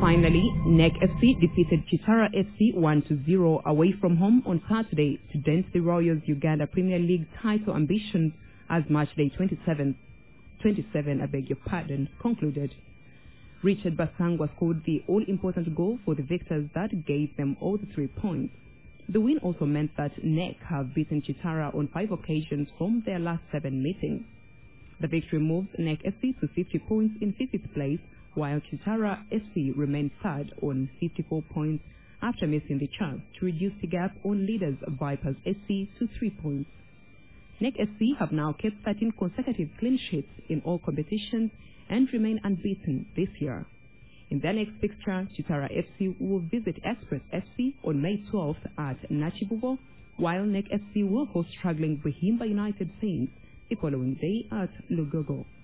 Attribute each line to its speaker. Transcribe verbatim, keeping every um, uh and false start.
Speaker 1: finally, NEC F C defeated Chitara F C one to zero away from home on Saturday to dent the Royals' Uganda Premier League title ambitions as match day twenty-seven, twenty-seven, I beg your pardon, concluded. Richard Basangwa scored the all-important goal for the victors that gave them all the three points. The win also meant that NEC have beaten Chitara on five occasions from their last seven meetings. The victory moves NEC F C to fifty points in fiftieth place, while Chitara F C remained third on fifty-four points after missing the chance to reduce the gap on leaders Vipers F C to three points. NEC F C have now kept thirteen consecutive clean sheets in all competitions and remain unbeaten this year. In their next fixture, Chitara F C will visit Express F C on May twelfth at Nachibugo, while NEC F C will host struggling Buhimba United Saints the following day at Lugogo.